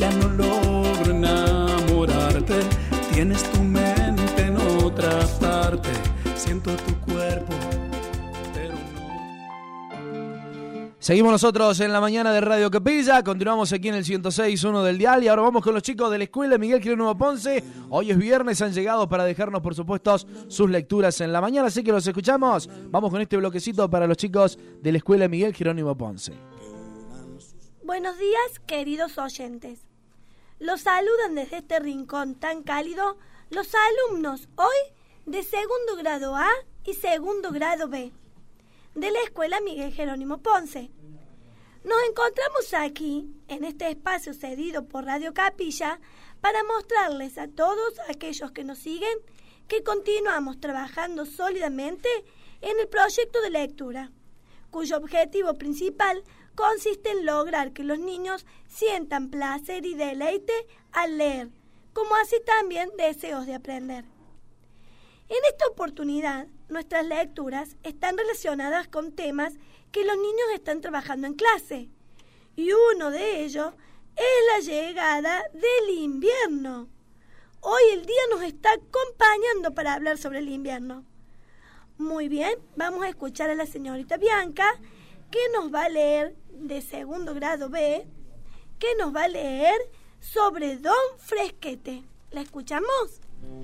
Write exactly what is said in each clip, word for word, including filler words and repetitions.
ya no logro enamorarte. Tienes tu mente en otra parte, siento tu cuerpo, pero no. Seguimos nosotros en la mañana de Radio Capilla, continuamos aquí en el ciento seis punto uno del dial y ahora vamos con los chicos de la escuela Miguel Jerónimo Ponce. Hoy es viernes, han llegado para dejarnos por supuesto sus lecturas en la mañana, así que los escuchamos. Vamos con este bloquecito para los chicos de la escuela Miguel Jerónimo Ponce. Buenos días, queridos oyentes. Los saludan desde este rincón tan cálido los alumnos hoy de segundo grado A y segundo grado B de la Escuela Miguel Jerónimo Ponce. Nos encontramos aquí, en este espacio cedido por Radio Capilla, para mostrarles a todos aquellos que nos siguen que continuamos trabajando sólidamente en el proyecto de lectura, cuyo objetivo principal consiste en lograr que los niños sientan placer y deleite al leer, como así también deseos de aprender. En esta oportunidad, nuestras lecturas están relacionadas con temas que los niños están trabajando en clase, y uno de ellos es la llegada del invierno. Hoy el día nos está acompañando para hablar sobre el invierno. Muy bien, vamos a escuchar a la señorita Bianca, que nos va a leer de segundo grado B, que nos va a leer sobre Don Fresquete. ¿La escuchamos?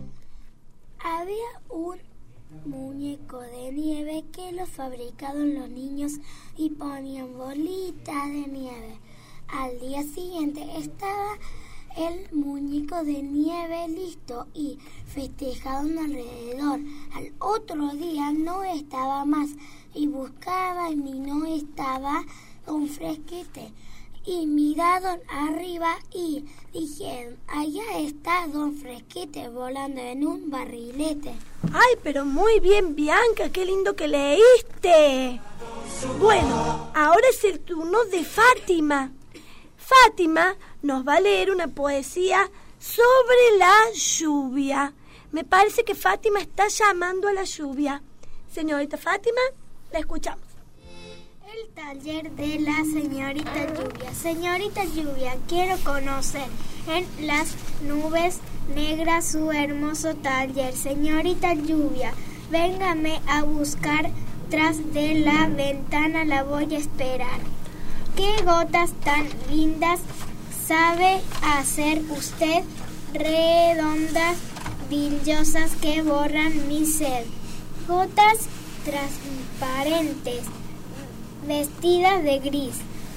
Había un muñeco de nieve que lo fabricaban los niños y ponían bolitas de nieve. Al día siguiente estaba el muñeco de nieve listo y festejaban alrededor. Al otro día no estaba más y buscaban y no estaba Don Fresquete. Y miraron arriba y dijeron, allá está Don Fresquete volando en un barrilete. ¡Ay, pero muy bien, Bianca! ¡Qué lindo que leíste! Bueno, ahora es el turno de Fátima. Fátima nos va a leer una poesía sobre la lluvia. Me parece que Fátima está llamando a la lluvia. Señorita Fátima, la escuchamos. El taller de la señorita Lluvia. Señorita Lluvia, quiero conocer en las nubes negras su hermoso taller. Señorita Lluvia, véngame a buscar tras de la ventana, la voy a esperar. ¿Qué gotas tan lindas sabe hacer usted? Redondas, brillosas que borran mi sed. Gotas transparentes, vestidas de gris.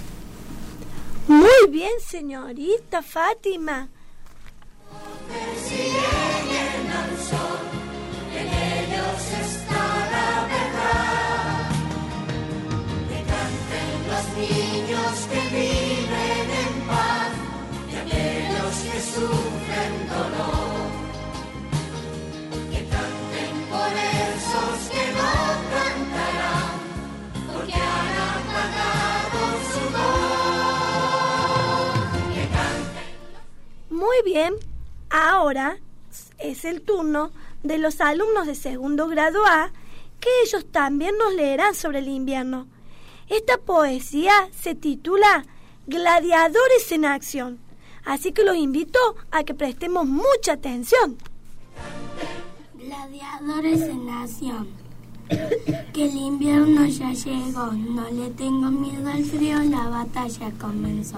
Muy bien, señorita Fátima. Persiguen al sol, en ellos está la verdad. Que canten los niños que viven en paz y aquellos que sufren dolor. Que canten por esos que no cantarán, porque han apagado su voz. Que canten. Muy bien, ahora es el turno de los alumnos de segundo grado A, que ellos también nos leerán sobre el invierno. Esta poesía se titula Gladiadores en Acción, así que los invito a que prestemos mucha atención. Gladiadores en acción. Que el invierno ya llegó, no le tengo miedo al frío, la batalla comenzó.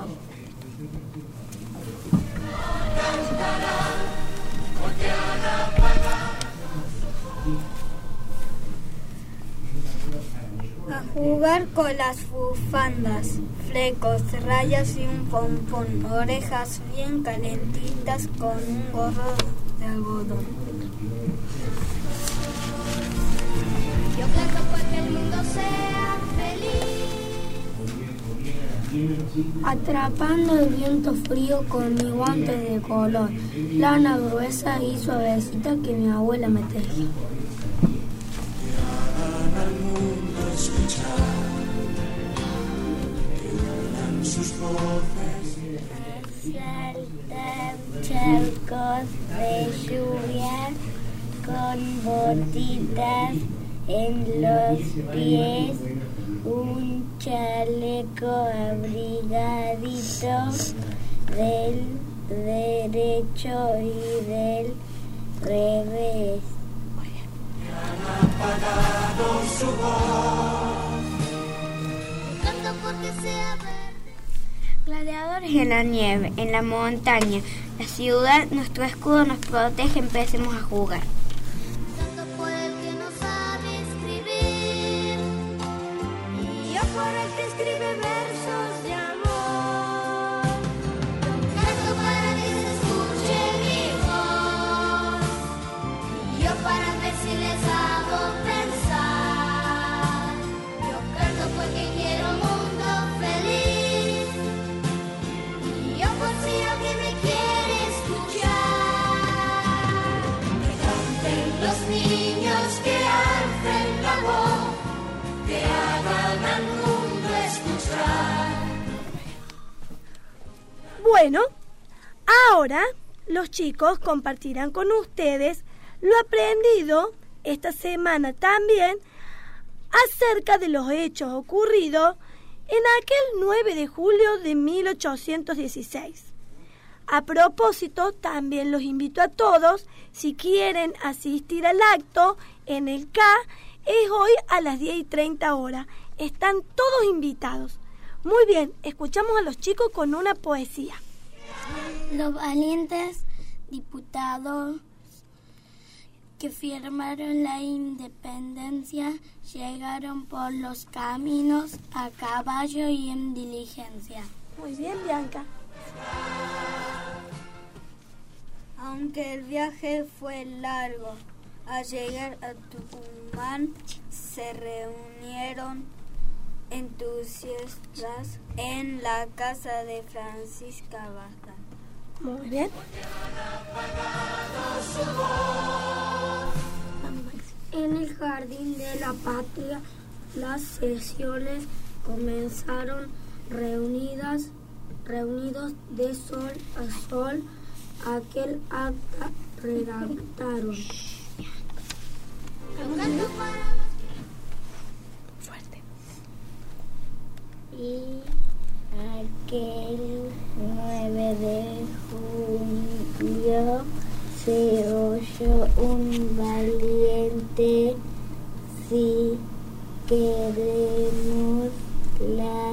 A jugar con las bufandas, flecos, rayas y un pompón, orejas bien calentitas con un gorro de algodón. Yo canto porque el mundo sea feliz. Atrapando el viento frío con mi guante de color, lana gruesa y suavecita que mi abuela me tejió. Al mundo escuchar, que unan sus voces. Saltan charcos de lluvia con botitas en los pies, un chaleco abrigadito del derecho y del revés. Han apagado su voz. Canto porque sea verde. Gladiadores en la nieve, en la montaña, la ciudad, nuestro escudo nos protege, empecemos a jugar. Canto por el que no sabe escribir, y yo por el que escribe versos de amor. Canto para que se escuche mi voz, y yo para ver si les hago pensar. Yo canto porque quiero un mundo feliz, y yo por si alguien me quiere escuchar. Que canten los niños, que alcen la voz, que hagan al mundo escuchar. Bueno, ahora los chicos compartirán con ustedes lo aprendido esta semana también acerca de los hechos ocurridos en aquel nueve de julio de mil ochocientos dieciséis. A propósito, también los invito a todos, si quieren asistir al acto en el K, es hoy a las diez y treinta horas. Están todos invitados. Muy bien, escuchamos a los chicos con una poesía. Los valientes diputados que firmaron la independencia llegaron por los caminos a caballo y en diligencia. Muy bien, Bianca. Aunque el viaje fue largo, al llegar a Tucumán se reunieron entusiastas en la casa de Francisca Bazán. Muy bien. En el jardín de la patria, las sesiones comenzaron reunidas, reunidos de sol a sol. Aquel acta redactaron. Fuerte. Y aquel nueve de julio se oyó un valiente: si queremos la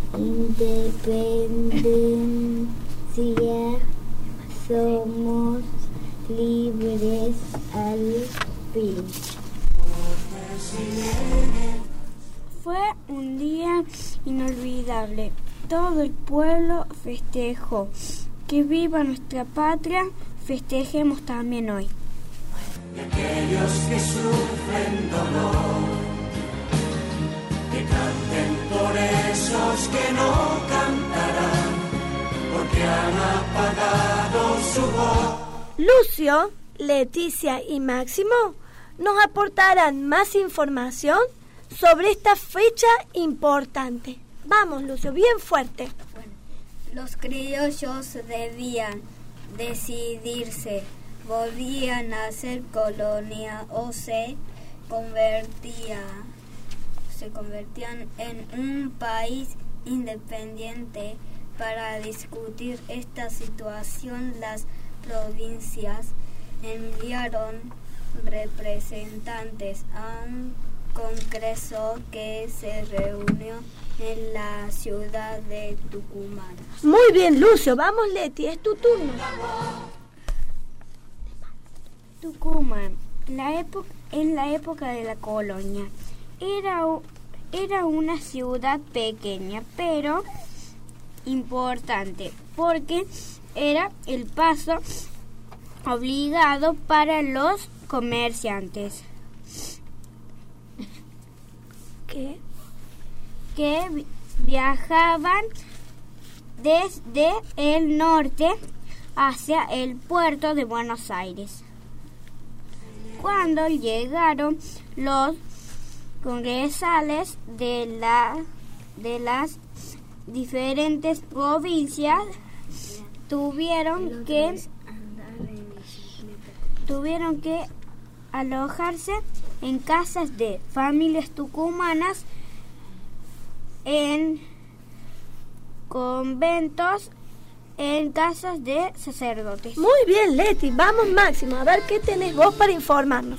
independencia, somos libres al fin. Fue un día inolvidable. Todo el pueblo festejó. Que viva nuestra patria, festejemos también hoy. De aquellos que sufren dolor, que canten por esos que no cantarán, porque han apagado su voz. Lucio, Leticia y Máximo nos aportarán más información sobre esta fecha importante. Vamos, Lucio, bien fuerte. Bueno, los criollos debían decidirse: volvían a ser colonia o se convertía, se convertían en un país independiente. Para discutir esta situación, las provincias enviaron representantes a un congreso que se reunió en la ciudad de Tucumán. Muy bien, Lucio. Vamos, Leti, es tu turno. Tucumán, la época, en la época de la colonia, era, era una ciudad pequeña, pero importante, porque era el paso obligado para los comerciantes ¿Qué? que vi- viajaban desde el norte hacia el puerto de Buenos Aires. Cuando llegaron los congresales de la de las diferentes provincias, tuvieron que tuvieron que alojarse en casas de familias tucumanas, en conventos, en casas de sacerdotes. Muy bien, Leti. Vamos, Máximo, a ver qué tenés vos para informarnos.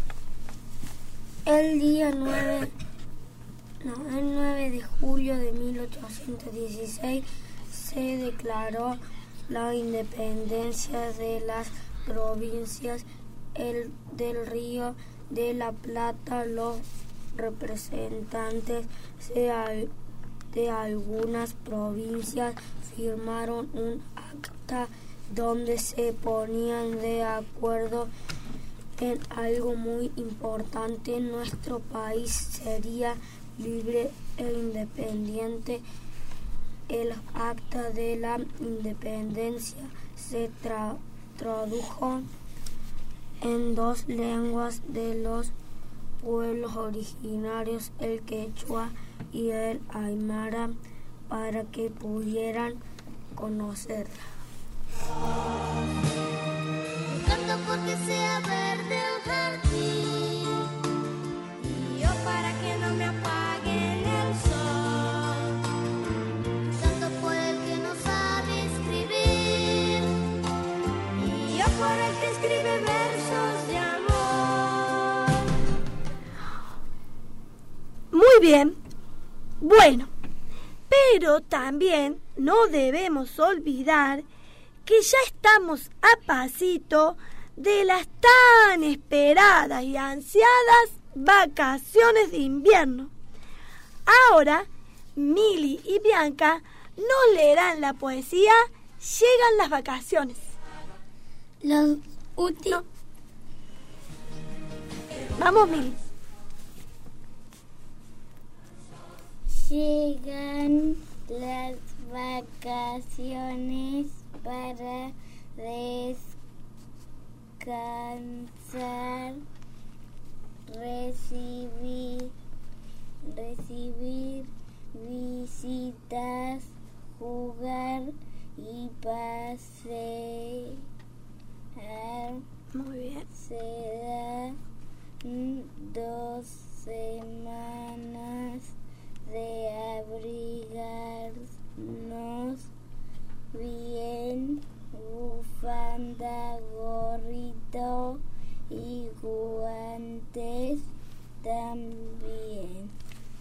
El día nueve, no, el nueve de julio de mil ochocientos dieciséis se declaró la independencia de las provincias el, del Río de la Plata. Los representantes de, de algunas provincias firmaron un acta donde se ponían de acuerdo en algo muy importante: nuestro país sería libre e independiente. El acta de la independencia se tra- tradujo en dos lenguas de los pueblos originarios, el quechua y el aymara, para que pudieran conocerla. Canto porque sea verde el jardín, y yo para que no me apaguen el sol. Canto por el que no sabe escribir, y yo por el que escribe versos de amor. Muy bien. Bueno, pero también no debemos olvidar que ya estamos a pasito de las tan esperadas y ansiadas vacaciones de invierno. Ahora, Mili y Bianca nos leerán la poesía Llegan las vacaciones. Los útiles. No. Vamos, Mili. Llegan las vacaciones para descansar, recibir, recibir visitas, jugar y pasear. Muy bien. Serán dos semanas de abrigarnos bien, bufanda, gorrito y guantes también.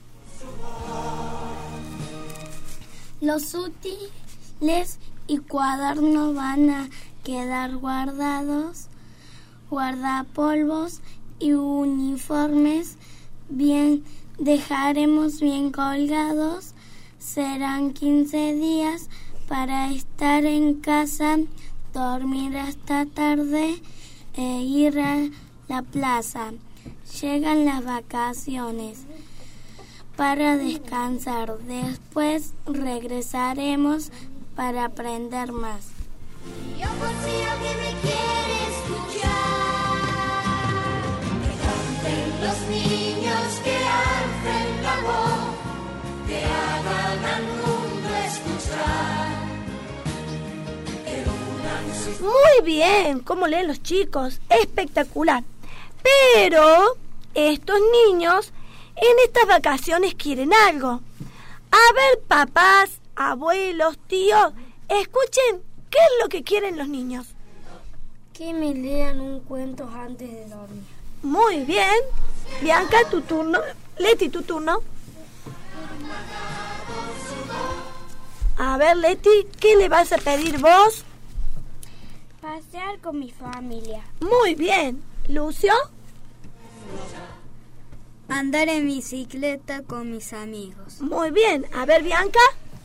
Los útiles y cuadernos van a quedar guardados, guardapolvos y uniformes bien dejaremos bien colgados. Serán quince días para estar en casa, dormir hasta tarde e ir a la plaza. Llegan las vacaciones para descansar. Después regresaremos para aprender más. Yo por si alguien me quiere escuchar, que canten los niños, que alcen la voz, que hagan al mundo escuchar. Muy bien, ¿cómo leen los chicos? Espectacular. Pero estos niños en estas vacaciones quieren algo. A ver, papás, abuelos, tíos, escuchen qué es lo que quieren los niños. Que me lean un cuento antes de dormir. Muy bien. Bianca, tu turno. Leti, tu turno. A ver, Leti, ¿qué le vas a pedir vos? Pasear con mi familia. Muy bien. Lucio. Andar en bicicleta con mis amigos. Muy bien. A ver, Bianca.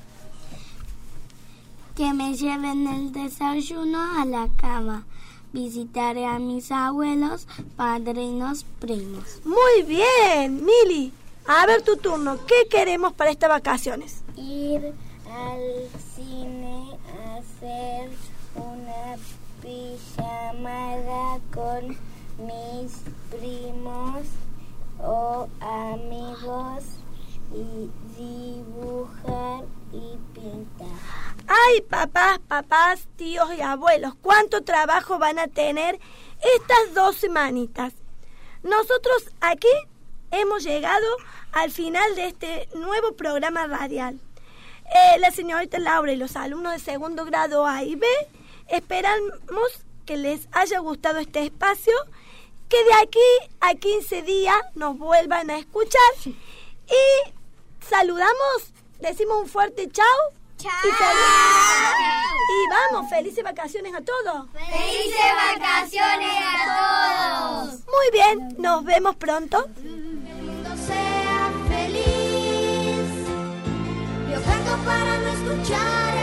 Que me lleven el desayuno a la cama. Visitaré a mis abuelos, padrinos, primos. Muy bien, Mili. A ver tu turno. ¿Qué queremos para estas vacaciones? Ir al cine a hacer una pijamada con mis primos o amigos y dibujar y pintar. Ay, papás, papás, tíos y abuelos, ¿cuánto trabajo van a tener estas dos semanitas? Nosotros aquí hemos llegado al final de este nuevo programa radial. Eh, la señorita Laura y los alumnos de segundo grado A y B esperamos que les haya gustado este espacio, que de aquí a quince días nos vuelvan a escuchar y saludamos, decimos un fuerte chau. ¡Chao! Y, feliz- y vamos, felices vacaciones a todos. ¡Felices vacaciones a todos! Muy bien, nos vemos pronto. Que el mundo sea feliz. Yo canto para no escuchar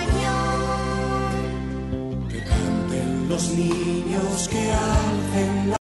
el cañón. Que canten los niños, que alcen la